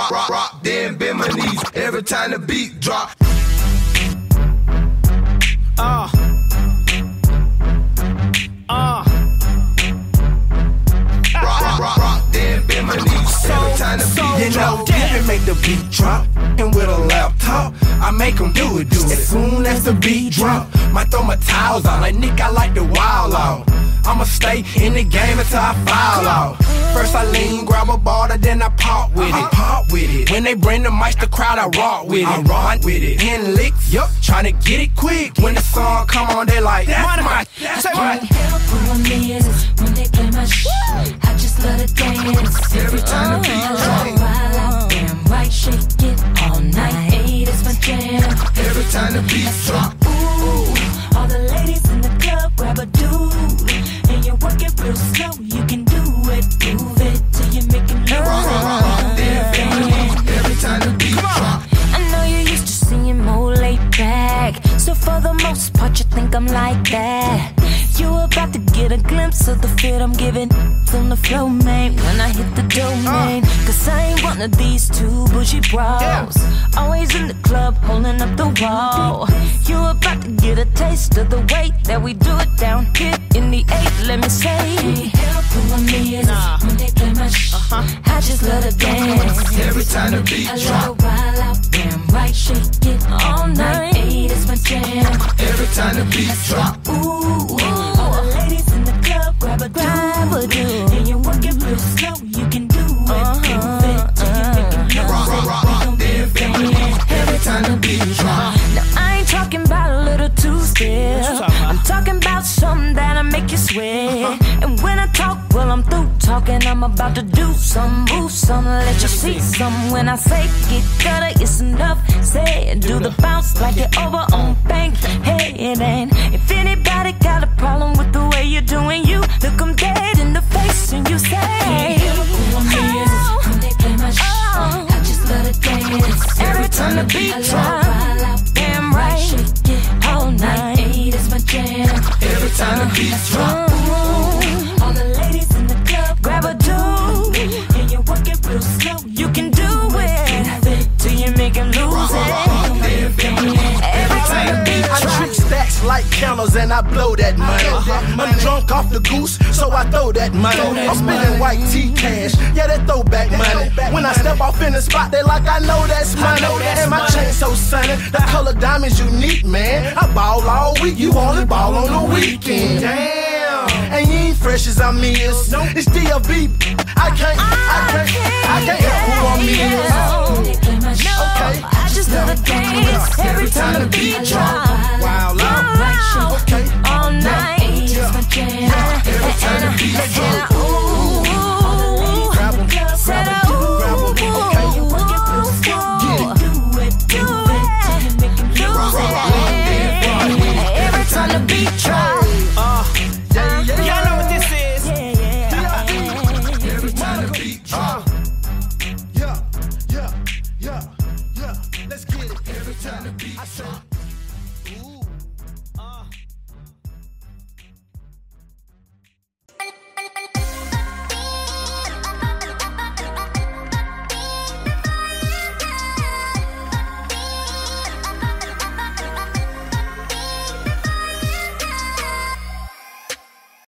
rock, then bend my knees every time the beat drop. Rock, then bend my knees every time the beat drop. Didn't make the beat drop, and with a laptop, I make them do it. As soon as the beat drop, might throw my towels out. Like Nick, I like the wild out. I'ma stay in the game until I foul out. First I lean, grab a ball, then I pop with it. When they bring the mic, the crowd, I rock with it. 10 licks, tryna get it quick. When the song come on, they like, that's my. When they play my shit, I just love to dance. Every time the beat drop. While out damn right, shake it all night. Hey, that's my jam. Every time the beat drop. Ooh, all the ladies in the club grab a dude, and you work it real slow. You can do it, move it till you make it move. Rock, every time the beat drop. I know you're used to seeing more laid back, so for the most part you think I'm like that. You about to get a glimpse of the fit I'm giving on the flow, man, when I hit the domain. Cause I ain't one of these two bougie bros, always in the club holding up the wall. You about to get a taste of the way that we do it down here in the 8, let me say. Help who I'm when they play my shit, I just love to dance. Every time the beat drop. While out damn right, shake it all night. Hey, that's my jam. Every time the beat drop. Ooh, all the ladies in the club grab a dude, and you work it real slow. You can do it, move it till you make it move. Rock, then bend my knees every time the beat drop. Now I ain't talking about a little two-step, I'm talking about something that'll make you sweat. And when I talk, well I'm through talking, I'm about to do some, move some, let you see some. When I say get gutter, it's enough said. Do the bounce like you're over on Bankhead. And if anybody got a problem with the way you're doing you, look them dead in the face and you say, oh, when they play my shit, I just love to dance. Every time the beat drop, damn right, shake it all night. Hey, that's my jam. Every time the beat drop. All the ladies in the club grab a dude, and you work it real slow. You can do it till you make him lose it. Every time the beat drop. I trick stacks like counters and I blow that money. I'm drunk off the goose, so I throw that money. I'm spending white tea cash, yeah, that throwback money. When I step off in the spot, they like I know that's money. And my chain so sunny, the color diamond's unique, man. I ball all week, you only ball on the weekend. Damn, and you ain't fresh as I'm is. It's DLB, I can't help who I'm is. Okay, I just love to dance every time the beat drop.